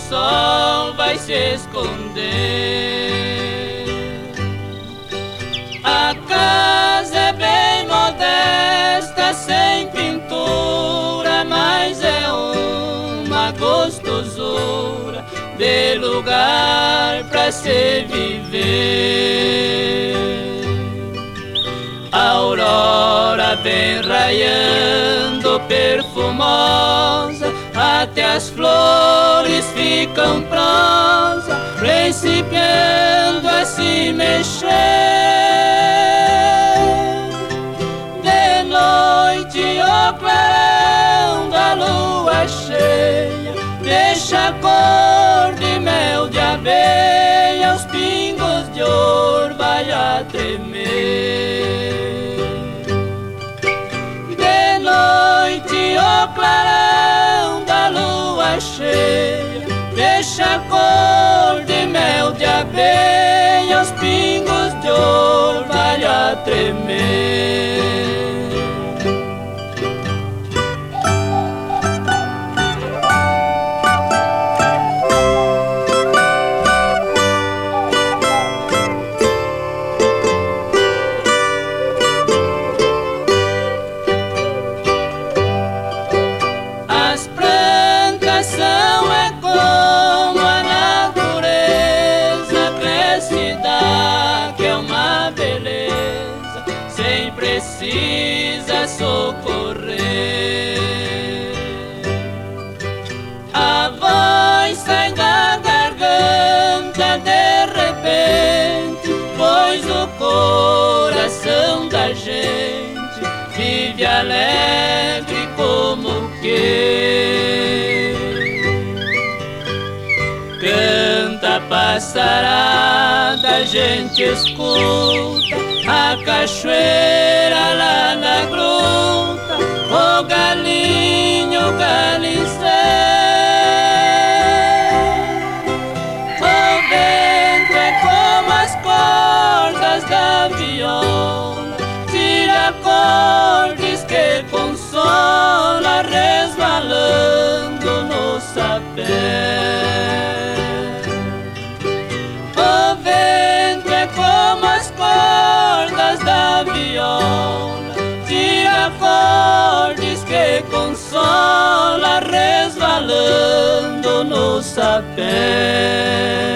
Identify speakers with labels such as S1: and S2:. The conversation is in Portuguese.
S1: sol vai se esconder. A casa é bem modesta, sem pintura, mas é uma gostosura de lugar pra se viver. A aurora vem raiando perfumosa, até as flores ficam prosas, principiando a se mexer. De noite o clarão da lua cheia deixa a cor de mel de abelha, os pingos de orvalho a tremer. De noite o clarão da lua cheia deixa a cor de mel de abelha, os pingos de orvalho a tremer. Precisa socorrer. A voz sai da garganta de repente, pois o coração da gente vive alegre como que canta a passarada, a gente escuta a cachoeira lá na gruta, o galinho galicé. O vento é como as cordas da viola, tira acordes que consola, resvalando no sapé. O vento é como as cordas da viola, tira acordes que consola, resvalando no sapé.